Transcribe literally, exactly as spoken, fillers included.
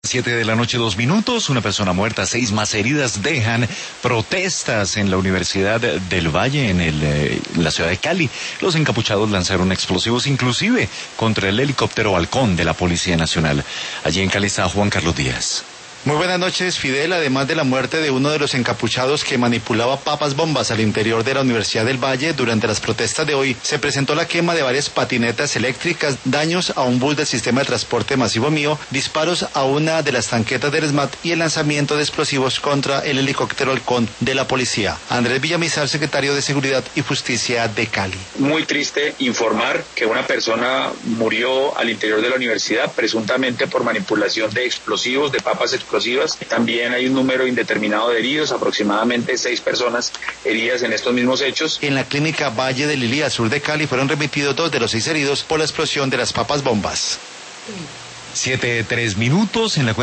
Siete de la noche, dos minutos, una persona muerta, seis más heridas dejan protestas en la Universidad del Valle, en, el, eh, en la ciudad de Cali. Los encapuchados lanzaron explosivos inclusive contra el helicóptero Halcón de la Policía Nacional. Allí en Cali está Juan Carlos Díaz. Muy buenas noches, Fidel. Además de la muerte de uno de los encapuchados que manipulaba papas bombas al interior de la Universidad del Valle, durante las protestas de hoy se presentó la quema de varias patinetas eléctricas, daños a un bus del sistema de transporte masivo mío, disparos a una de las tanquetas del ESMAD y el lanzamiento de explosivos contra el helicóptero Halcón de la policía. Andrés Villamizar, secretario de Seguridad y Justicia de Cali. Muy triste informar que una persona murió al interior de la universidad, presuntamente por manipulación de explosivos, de papas explosivas. También hay un número indeterminado de heridos, aproximadamente seis personas heridas en estos mismos hechos. En la clínica Valle del Lilía, sur de Cali, fueron remitidos dos de los seis heridos por la explosión de las papas bombas. Siete, tres minutos en la